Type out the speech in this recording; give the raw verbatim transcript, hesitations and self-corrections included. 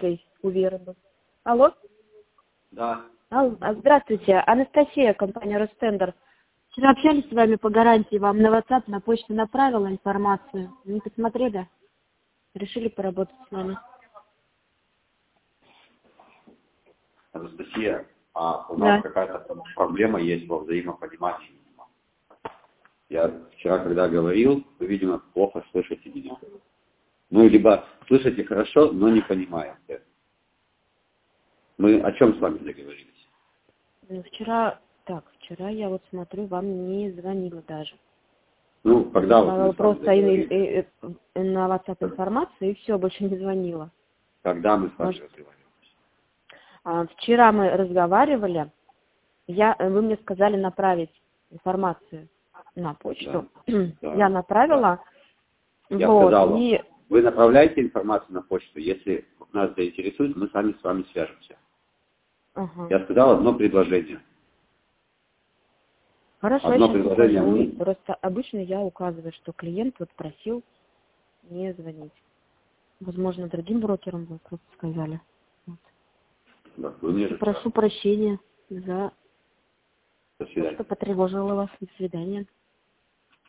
Дмитрий у Веры был. Алло? Да. Алло. Здравствуйте, Анастасия, компания Ростендер. Вчера общались с вами по гарантии, вам на WhatsApp, на почту направила информацию. Не посмотрели? Решили поработать с вами. Анастасия, а у Да. нас какая-то проблема есть во взаимопонимании. Я вчера, когда говорил, вы, видимо, плохо слышите меня. Ну, либо слышите хорошо, но не понимаете. Мы о чем с вами договорились? Ну, вчера, так, вчера я вот смотрю, вам не звонила даже. Ну, когда вот мы с вами Просто договорились? и, и, и, на WhatsApp информацию, и все, больше не звонила. Когда мы с вами Может, разговаривали? а, вчера мы разговаривали, я, вы мне сказали направить информацию на почту. Да, да, я направила. Да. Я Вот, сказал вам, и... вы направляете информацию на почту, если нас заинтересует, мы сами с вами свяжемся. Ага. Я сказал одно предложение. Хорошо, Одно я сейчас предложение. укажу. Мы... Просто обычно я указываю, что клиент вот просил не звонить. Возможно, другим брокерам вы просто сказали. Вот. Да, вы мне же Прошу сказали. прощения за До то, свидания. что потревожила вас. До свидания.